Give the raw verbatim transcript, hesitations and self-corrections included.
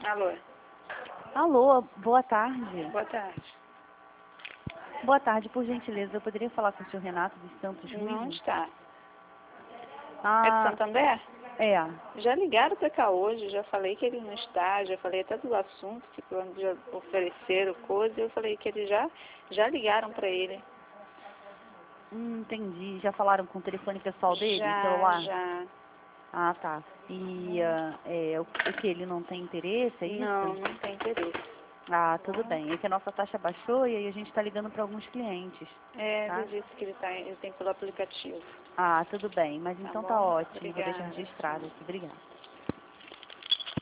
Alô, Alô, boa tarde. boa tarde. Boa tarde, por gentileza, eu poderia falar com o senhor Renato dos Santos Não Ruivo? está. É de Ah, Santander? é. Já ligaram para cá hoje, já falei que ele não está, já falei até do assunto, que quando já ofereceram coisa, eu falei que eles já, já ligaram para ele. Hum, entendi. Já falaram com o telefone pessoal dele, Já, celular? já. Ah, tá. E ah, é, o, o que, ele não tem interesse, é Não, isso? não tem interesse. Ah, tudo bem. É que a nossa taxa baixou e aí a gente está ligando para alguns clientes, É, tá? ele disse que ele, tá, ele tem pelo aplicativo. Ah, tudo bem. Mas Tá então tá bom? ótimo. Vou deixar Obrigada. registrado aqui. Obrigada.